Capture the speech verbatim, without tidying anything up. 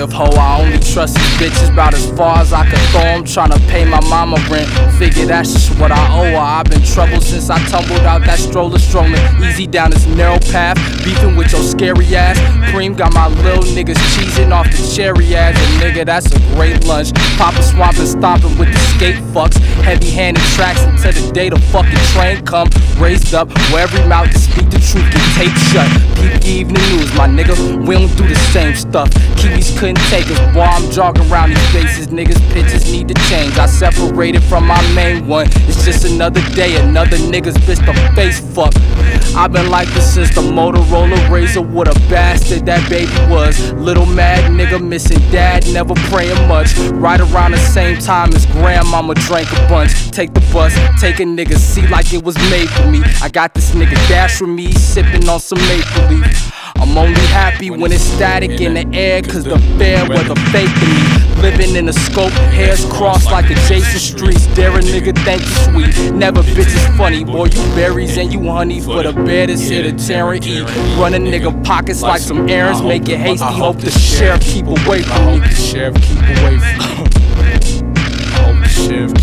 motive, ho. I only trust these bitches about as far as I can throw 'em. Tryna pay my mama rent, figure that's just what I owe her. I've been troubled since I tumbled out that stroller, strolling easy down this narrow path, beefing with your scary ass. Preem got my little niggas cheesing off the cherry ass, and nigga, that's a great lunch. Papa swamping, stomping with the skate fucks, heavy-handed tracks until the day the fucking train come. Raised up where every mouth to speak the truth get taped shut. Peep the evening news, my nigga, we don't do the same stuff. Kiwis couldn't take us, boy, I'm jogging around these faces. Niggas' pictures need to change. I separated from my main one. It's just another day, another nigga's bitch to face fuck. I've been like this since the Motorola Razor. What a bastard that baby was. Little mad nigga missing dad, never praying much. Right around the same time as grandmama drank a bunch. Take the bus, take a nigga seat like it was made for me. I got this nigga Dash with me, sipping on some maple leaf. I'm only happy when it's static in the air, cause the fair weather fake to me. Living in a scope, hairs crossed like adjacent streets. Dare a nigga think you sweet, never bitches funny. Boy, you berries and you honey for the bear that's here to tear and eat. Run a nigga pockets like some errands, make it hasty. Hope the sheriff keep away from me. I hope the sheriff keep away from me. I hope the sheriff